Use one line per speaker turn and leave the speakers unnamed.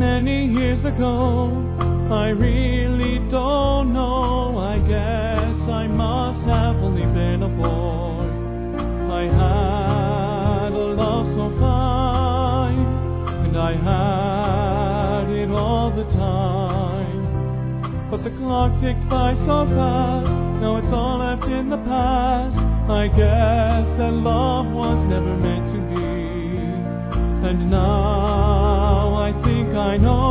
many years ago, I really don't know. I guess I must have only been a boy. I had a love so fine, and I had it all the time. But the clock ticked by so fast, now it's all left in the past. I guess that love was never meant to be. And now I think I know